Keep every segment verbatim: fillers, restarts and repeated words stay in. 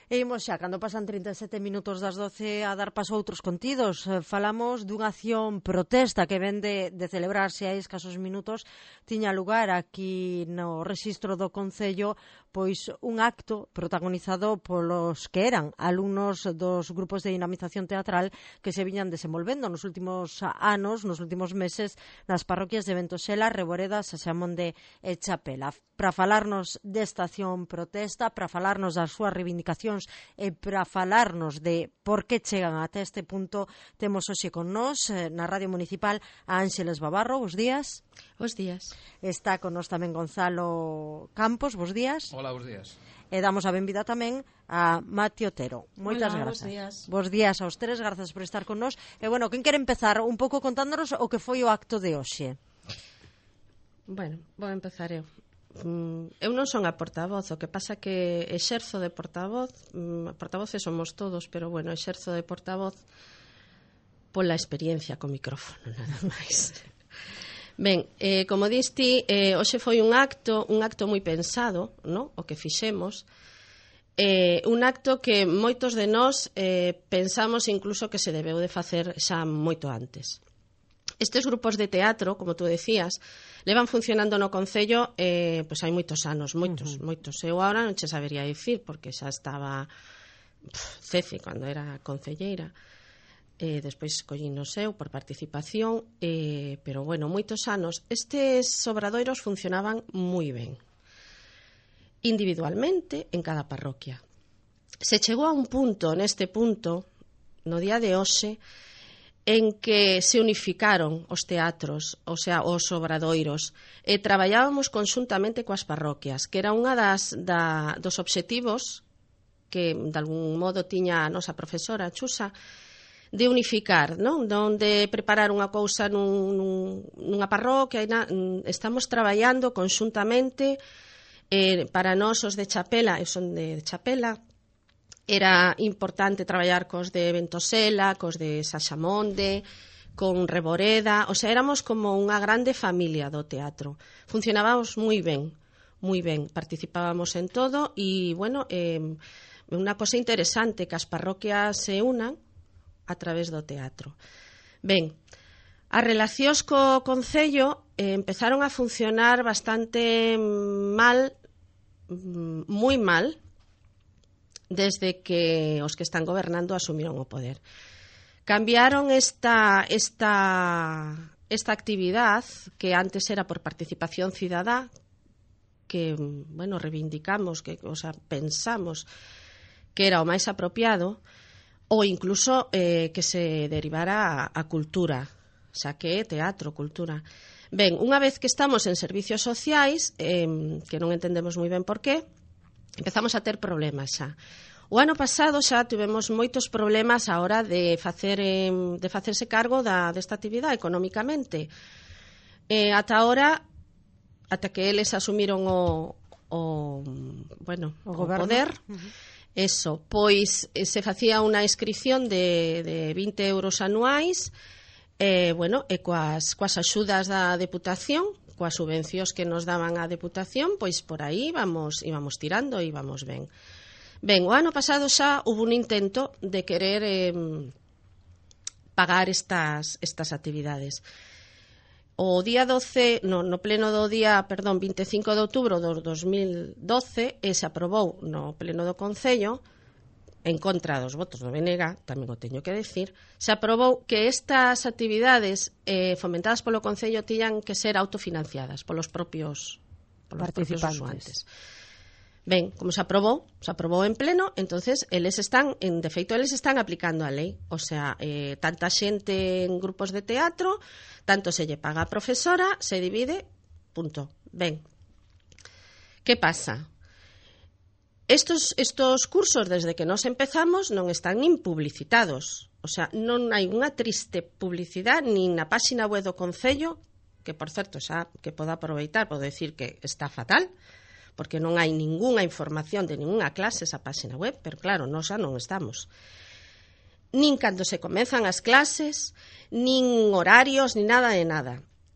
E imos xa, cando pasan trinta e sete minutos das doce a dar paso a outros contidos. Falamos dunha acción protesta que ven de, de celebrarse a escasos minutos. Tiña lugar aquí no rexistro do Concello pois un acto protagonizado polos que eran alumnos dos grupos de dinamización teatral que se viñan desenvolvendo nos últimos anos, nos últimos meses, nas parroquias de Ventosela, Reboreda, Saxamonde e Chapela. Para falarnos desta acción protesta, para falarnos das súas reivindicacións e para falarnos de por que chegan até este punto, temos hoxe con nós na Radio Municipal a Ánxeles Babarro. Bos días. Bos días. Está con nós tamén Gonzalo Campos. Bos días. Hola, bos días. E damos a benvida tamén a Mati Otero. Moitas Hola, grazas. Bos días. Bos días aos tres, grazas por estar con nós. E bueno, quen quere empezar un pouco contándonos o que foi o acto de hoxe? Bueno, vou empezar eu. Eu non son a portavoz, o que pasa que exerzo de portavoz, portavoces somos todos, pero bueno, exerzo de portavoz pola experiencia co micrófono, nada máis. Ben, eh, como diste, eh, hoxe foi un acto, un acto moi pensado, no? O que fixemos, eh, un acto que moitos de nós eh, pensamos incluso que se debeu de facer xa moito antes. Estes grupos de teatro, como tú decías, levan funcionando no Concello eh, pois hai moitos anos, moitos, uh-huh. moitos. Eu agora non che sabería dicir, porque xa estaba pff, Ceci, cando era concelleira. Eh, despois collín no seu por participación, eh, pero bueno, moitos anos. Estes obradoiros funcionaban moi ben. Individualmente, en cada parroquia. Se chegou a un punto, neste punto, no día de hoxe, en que se unificaron os teatros, o sea, os obradoiros, e traballábamos conxuntamente coas parroquias, que era unha das da, dos obxectivos que, de algún modo, tiña a nosa profesora, Chusa, de unificar, non? Donde preparar unha cousa nun, nun, nunha parroquia, e na, estamos traballando conxuntamente eh, para nós os de Chapela, e son de Chapela. Era importante traballar cos de Ventosela, cos de Saxamonde, con Reboreda, o sea, éramos como unha grande familia do teatro. Funcionábamos moi ben, moi ben, participábamos en todo e, bueno, eh, unha cosa interesante que as parroquias se unan a través do teatro. Ben, as relacións co Concello eh, empezaron a funcionar bastante mal, moi mal, desde que os que están gobernando asumiron o poder. Cambiaron esta, esta, esta actividad que antes era por participación cidadá, que, bueno, reivindicamos, que, o sea, pensamos que era o máis apropiado, ou incluso eh, que se derivara a, a cultura, xa que é teatro, cultura. Ben, unha vez que estamos en servicios sociais, eh, que non entendemos moi ben por qué, empezamos a ter problemas xa. O ano pasado xa tivemos moitos problemas a hora de facer eh, de facerse cargo da, desta actividade económicamente. Eh, ata ahora, ata que eles asumiron o, o bueno, o, o poder, uh-huh. Eso, pois eh, se facía unha inscripción de, de vinte euros anuais, eh, bueno, e coas, coas axudas da Deputación, coas subvencións que nos daban a Deputación, pois por aí íbamos, íbamos tirando e íbamos ben. Ben, o ano pasado xa hubo un intento de querer eh, pagar estas, estas actividades. O día doce, no, no pleno do día, perdón, vinte e cinco de outubro do dos mil doce, e se aprobou no pleno do Concello, en contra dos votos do B N G, tamén o teño que decir, se aprobou que estas actividades eh, fomentadas polo Concello tiñan que ser autofinanciadas polos propios, polos propios usuantes. Ben, como se aprobou, se aprobou en pleno, entonces eles están, en defeito, eles están aplicando a lei. O sea, eh, tanta xente en grupos de teatro, tanto se lle paga a profesora, se divide, punto. Ben, que pasa? Estos, estos cursos, desde que nos empezamos, non están nin publicitados. O sea, non hai unha triste publicidade nin na páxina web do Concello, que, por certo, xa que podo aproveitar, podo decir que está fatal, porque non hai ningunha información de ningunha clase esa páxina web, pero claro, nós xa non estamos. Nin cando se comezan as clases, nin horarios, nin nada de nada.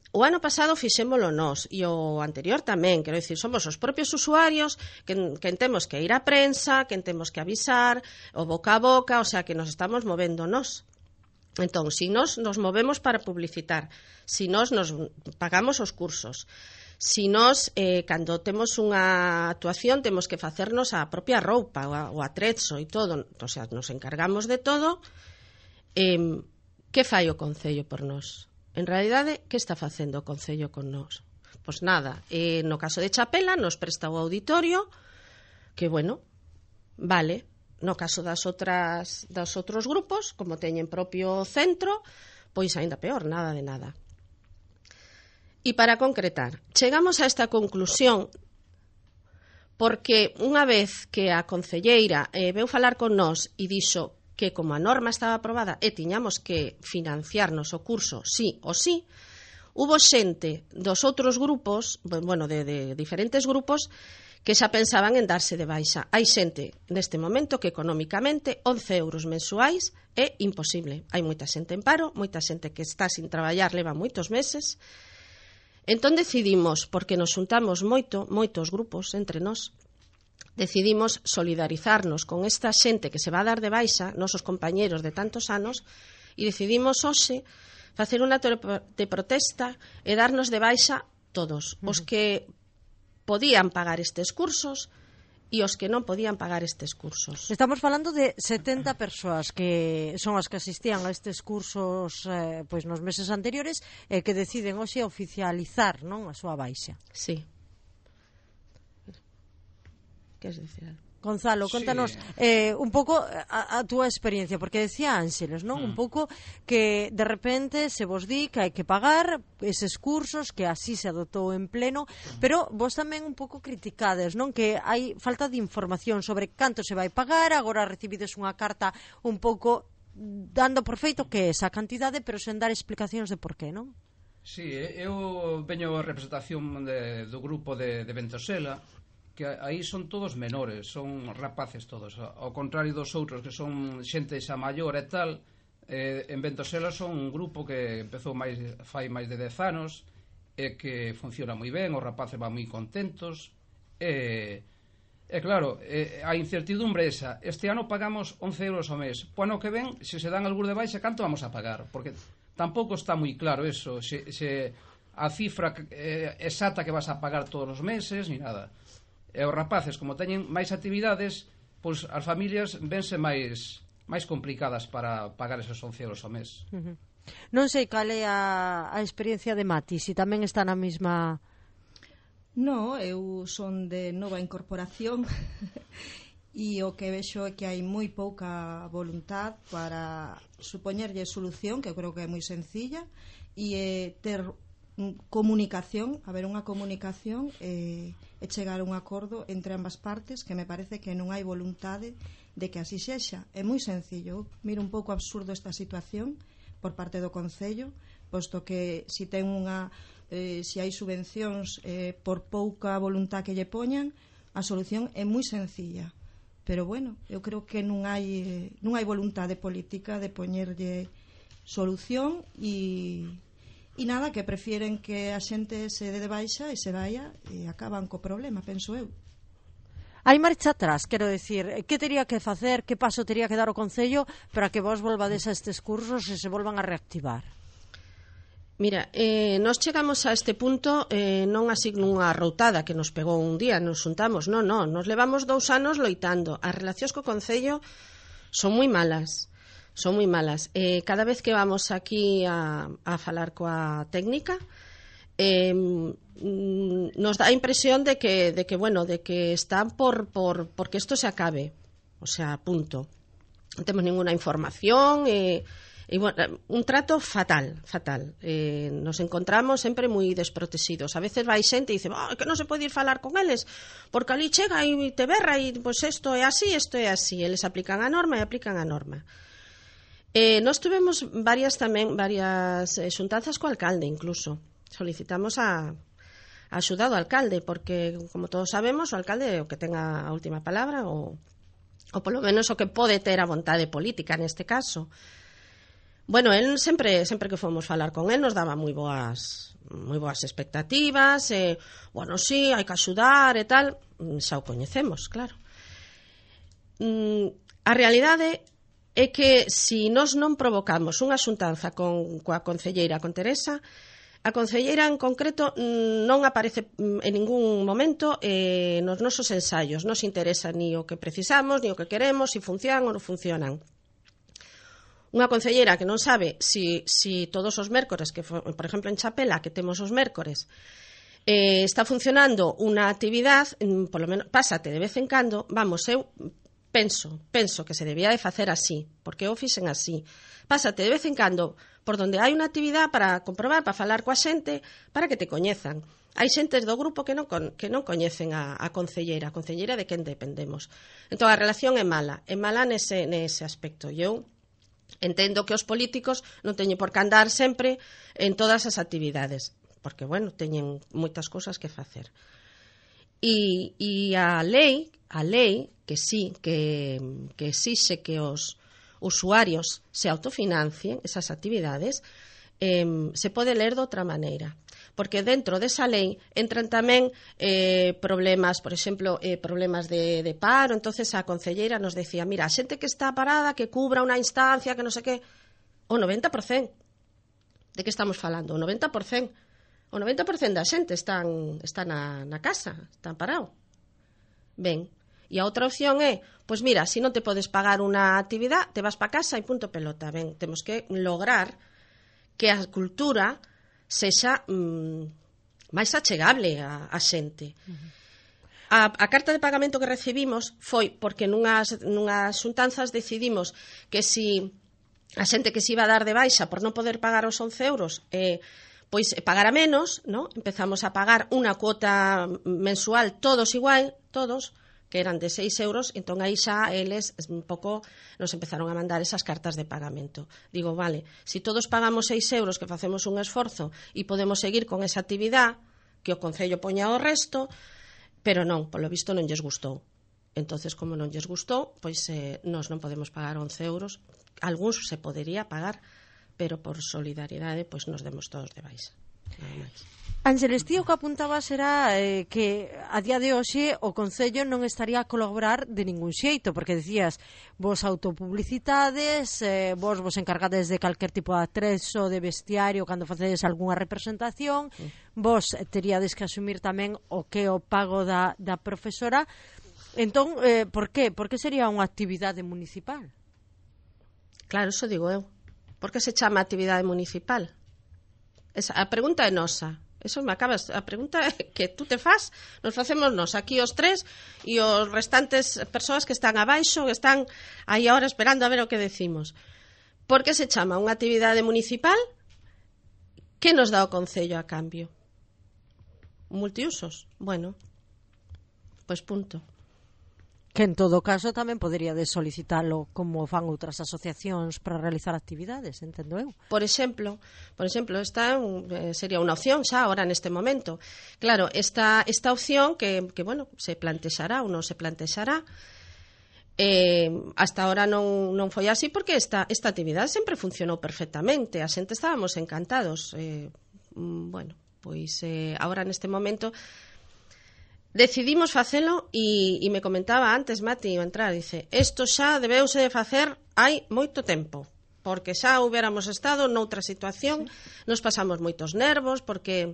O ano pasado fixémolo nós e o anterior tamén, quero dicir, somos os propios usuarios que, que temos que ir á prensa, que temos que avisar, o boca a boca, o sea que nos estamos movendo nós. Entón, si nós nos movemos para publicitar, si nós nos pagamos os cursos, si nós, eh, cando temos unha actuación, temos que facernos a propia roupa, o, o atrezzo e todo, o sea, nos encargamos de todo, eh, que fai o Concello por nós? En realidade, que está facendo o Concello con nós? Pois nada, eh, no caso de Chapela nos presta o auditorio, que bueno, vale. No caso das outras dos outros grupos, como teñen propio centro, pois aínda peor, nada de nada. E para concretar, chegamos a esta conclusión porque unha vez que a concelleira eh, veu falar con nós e dixo que como a norma estaba aprobada e tiñamos que financiarnos o curso sí ou sí, hubo xente dos outros grupos, bueno, de, de diferentes grupos, que xa pensaban en darse de baixa. Hai xente neste momento que económicamente once euros mensuais é imposible. Hai moita xente en paro, moita xente que está sin traballar, leva moitos meses. Entón decidimos, porque nos juntamos moito, moitos grupos entre nós, decidimos solidarizarnos con esta xente que se va a dar de baixa, nosos compañeros de tantos anos, e decidimos hoxe facer unha de protesta e darnos de baixa todos. Os que podían pagar estes cursos e os que non podían pagar estes cursos. Estamos falando de setenta persoas que son as que asistían a estes cursos eh, pois nos meses anteriores e que deciden hoxe oficializar, non, a súa baixa. Sí. Queres dicir algo? Gonzalo, contanos sí. eh, un pouco a, a túa experiencia, porque decía Ángeles, non? Mm. Un pouco que de repente se vos di que hai que pagar eses cursos, que así se adoptou en pleno, mm. pero vos tamén un pouco criticades, non? Que hai falta de información sobre canto se vai pagar, agora recibides unha carta un pouco dando por feito que é esa cantidade, pero sen dar explicacións de por qué, non? Sí, eu veño a representación de, do grupo de, de Ventosela, que aí son todos menores, son rapaces todos, ao contrario dos outros que son xente xa maior e tal. eh, en Ventosela son un grupo que empezou máis, fai máis de dez anos e que funciona moi ben, os rapaces van moi contentos e, e claro, e, a incertidumbre esa, este ano pagamos once euros ao mes, o ano que ven, se se dan algún de baixa, canto vamos a pagar? Porque tampouco está moi claro eso, se, se a cifra eh, exacta que vas a pagar todos os meses, ni nada. E os rapaces, como teñen máis actividades, pois as familias vense máis máis complicadas para pagar esos once euros ao mes. Uh-huh. Non sei cal é a, a experiencia de Mati, se tamén está na mesma... No, eu son de nova incorporación e o que vexo é que hai moi pouca voluntad para supoñerlle solución, que eu creo que é moi sencilla, e eh, ter comunicación, haber unha comunicación e, e chegar a un acordo entre ambas partes, que me parece que non hai voluntade de que así sexa. É moi sencillo. Miro un pouco absurdo esta situación por parte do Concello, posto que si ten unha eh, si hai subvencións eh, por pouca voluntad que lle poñan, a solución é moi sencilla. Pero bueno, eu creo que non hai eh, non hai voluntade política de poñerlle solución e E nada, que prefieren que a xente se dé de baixa e se vaya e acaban co problema, penso eu. Hai marcha atrás, quero decir, que teria que facer, que paso teria que dar o Concello para que vos volvades a estes cursos e se volvan a reactivar? Mira, eh, nós chegamos a este punto eh, non así nunha routada que nos pegou un día, nos juntamos, non, non, nos levamos dous anos loitando. As relacións co Concello son moi malas. Son moi malas. Eh, cada vez que vamos aquí a, a falar coa técnica, eh, nos dá a impresión de que, de que bueno, de que están por, por porque isto se acabe. O sea, punto. Non temos ninguna información, e, e bueno, un trato fatal, fatal. Eh, nos encontramos sempre moi desprotegidos. A veces vai xente e dice, oh, que non se pode ir falar con eles, porque ali chega e te berra e pois pues, isto é así, isto é así. Eles aplican a norma e aplican a norma. Eh, nós tuvemos varias tamén varias eh, xuntanzas co alcalde, incluso solicitamos a, a axuda do alcalde, porque como todos sabemos o alcalde é o que ten a última palabra, ou, ou polo menos o que pode ter a vontade política neste caso. Bueno, el sempre sempre que fomos falar con el nos daba moi boas moi boas expectativas, e, bueno, sí, hai que axudar e tal, xa o coñecemos, claro. Mm, a realidade é que se nós non provocamos unha xuntanza con, coa concelleira, con Teresa, a concelleira en concreto non aparece en ningún momento eh, nos nosos ensaios, non se interesa ni o que precisamos, ni o que queremos, se funcionan ou non funcionan. Unha concelleira que non sabe si, si todos os mércores, que por exemplo en Chapela, que temos os mércores, eh, está funcionando unha actividade, por lo menos pásate de vez en cando, vamos, eu penso, penso que se debía de facer así, porque eu fixen así. Pásate de vez en cando por donde hai unha actividade para comprobar, para falar coa xente, para que te coñezan. Hai xentes do grupo que non, con, que non coñecen a, a concelleira, a concelleira de quen dependemos. Entón, a relación é mala, é mala nese, nese aspecto. E eu entendo que os políticos non teñen por que andar sempre en todas as actividades, porque, bueno, teñen moitas cousas que facer. E, e a lei, a lei, que sí, que, que exixe que os usuarios se autofinancien esas actividades, eh, se pode ler de outra maneira. Porque dentro desa lei entran tamén eh, problemas, por exemplo, eh, problemas de, de paro. Entonces a concelleira nos decía, mira, a xente que está parada, que cubra unha instancia, que non sei que, o noventa por cento. De que estamos falando? O noventa por cento. O noventa por cento da xente están, está na, na casa, están parado. Ben, e a outra opción é, pois mira, se non te podes pagar unha actividade, te vas pa casa e punto pelota. Ben, temos que lograr que a cultura sexa mm, máis achegable a, a xente. Uh-huh. A, a carta de pagamento que recibimos foi porque nunhas, nunhas xuntanzas decidimos que si a xente que se iba a dar de baixa por non poder pagar os once euros, eh, pois pagara menos, ¿no? Empezamos a pagar unha cuota mensual todos igual, todos, que eran de seis euros, entón aí xa eles un pouco nos empezaron a mandar esas cartas de pagamento. Digo, vale, se si todos pagamos seis euros, que facemos un esforzo e podemos seguir con esa actividade, que o Concello poña o resto, pero non, polo visto non lles gustou. Entonces, como non lles gustou, pois eh, nós non podemos pagar once euros, algúns se podería pagar, pero por solidariedade, pois nos demos todos de baixa. Nada máis. Ángeles, tío, que apuntabas era eh, que a día de hoxe o Concello non estaría a colaborar de ningún xeito, porque decías, vos autopublicitades, eh, vos vos encargades de calquer tipo de atrezo, de bestiario, cando facedes algunha representación, sí. Vos teríades que asumir tamén o que o pago da, da profesora. Entón, eh, por que? Por que sería unha actividade municipal? Claro, eso digo eu. Por que se chama actividade municipal? Esa, a pregunta é nosa. Eso me acabas, a pregunta que tú te faz, nos facemos nos aquí os tres e os restantes persoas que están abaixo, que están aí ahora esperando a ver o que decimos. Por que se chama unha actividade municipal? Que nos dá o Concello a cambio? Multiusos? Bueno, pois punto. Que en todo caso tamén poderíades solicitalo como fan outras asociacións para realizar actividades, entendo eu. Por exemplo, por exemplo, esta eh, sería unha opción xa agora neste momento. Claro, esta, esta opción que, que bueno, se plantexará ou non se plantexará, eh, hasta ahora non, non foi así porque esta, esta actividade sempre funcionou perfectamente, a xente estábamos encantados. Eh, bueno, pois eh, agora neste momento decidimos facelo e, e me comentaba antes Mati ao entrar, dice, isto xa debeuse de facer hai moito tempo, porque xa hubiéramos estado noutra situación, sí. Nos pasamos moitos nervos, porque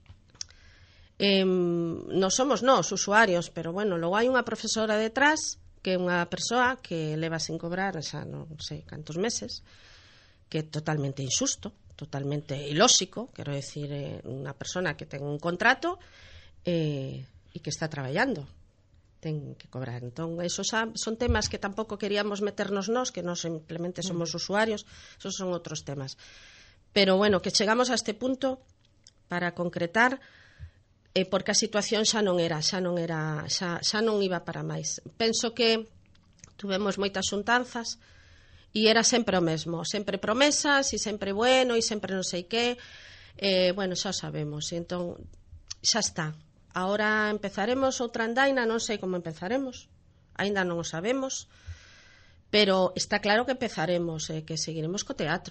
eh, non somos nós usuarios, pero bueno, logo hai unha profesora detrás, que é unha persoa que leva sin cobrar xa non sei cantos meses, que é totalmente injusto, totalmente ilóxico, quero decir, eh, unha persona que ten un contrato eh, e que está traballando, ten que cobrar. Entón, esos son temas que tampouco queríamos meternos nós, que nós simplemente somos usuarios, esos son outros temas. Pero, bueno, que chegamos a este punto para concretar, eh, porque a situación xa non era, xa non era, xa, xa non iba para máis. Penso que tuvemos moitas xuntanzas e era sempre o mesmo, sempre promesas e sempre bueno e sempre non sei que, eh, bueno, xa sabemos, e entón xa está. Ahora empezaremos outra andaina, non sei como empezaremos, aínda non o sabemos, pero está claro que empezaremos, eh, que seguiremos co teatro.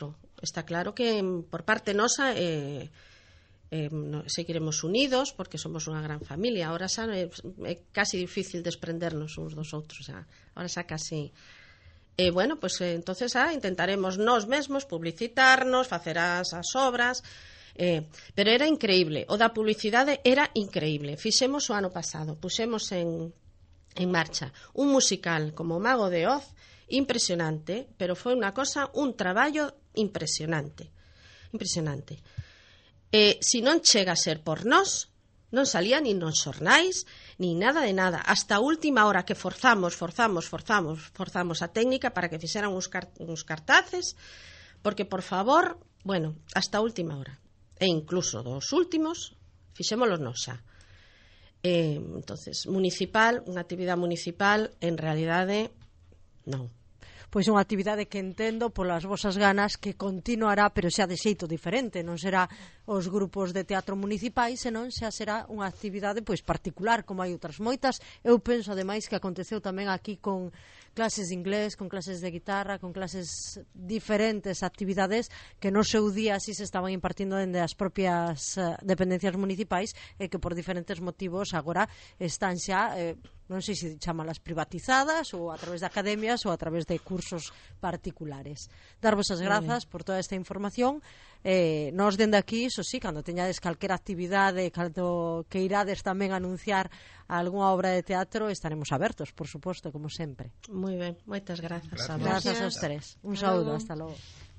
está claro que por parte nosa eh, eh, no, seguiremos unidos porque somos unha gran familia. Ahora xa é, é casi difícil desprendernos uns dos outros, xa. Ahora xa casi... E, eh, bueno, pues eh, entonces ah, intentaremos nós mesmos publicitarnos, facer as, as obras, eh, pero era increíble, o da publicidade era increíble. Fixemos o ano pasado, puxemos en, en marcha un musical como Mago de Oz, impresionante, pero foi unha cosa, un traballo impresionante, impresionante. Eh, si non chega a ser por nós, non salía nin nos xornais, nin nada de nada. Hasta a última hora que forzamos, forzamos, forzamos, forzamos a técnica para que fixeran uns, car uns cartaces, porque, por favor, bueno, hasta a última hora. E incluso dos últimos, fixémolos nós xa. Eh, entonces, municipal, unha actividade municipal, en realidade, non. Pois unha actividade que entendo polas vosas ganas que continuará, pero xa de xeito diferente, non será os grupos de teatro municipais, senón xa será unha actividade pois particular, como hai outras moitas. Eu penso, ademais, que aconteceu tamén aquí con clases de inglés, con clases de guitarra, con clases diferentes actividades que no seu día así se estaban impartindo dende as propias uh, dependencias municipais e que por diferentes motivos agora están xa... Eh, non sei se chamalas privatizadas ou a través de academias ou a través de cursos particulares. Darvos as grazas por toda esta información. Eh, nos dende aquí, iso sí, cando teñades calquera actividade, cando que irades tamén anunciar algunha obra de teatro, estaremos abertos, por suposto, como sempre. Moi ben, moitas grazas. Gracias. Grazas aos tres. Un saúdo, hasta logo.